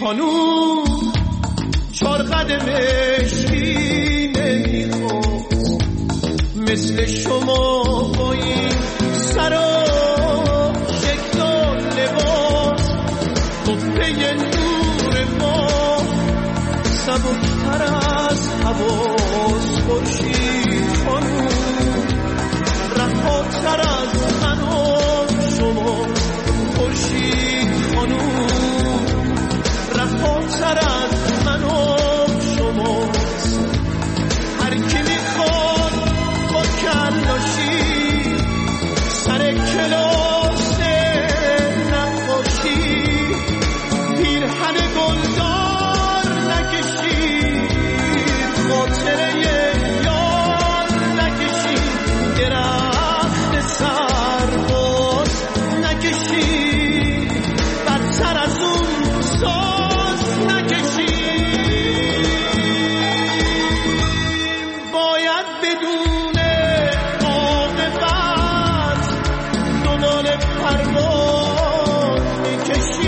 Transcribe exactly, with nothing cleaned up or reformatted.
خانوم چار قدم مشکی نمیخواد مثل شما با این سر و شکل و لباس قبه نور ما سبکتر از حواس خورشید خانوم رهاتر از من و شما خورشید خانوم رهاتر از من و شماست هر کی میخواد با کلاشی سر کلاس نقاشی پیرهن گلدار نکشید خاطره یار نکشید درخت سرباز نکشید بدتر از اون ساز نکشید باید بدون عاقبت دنبال پرواز میکشید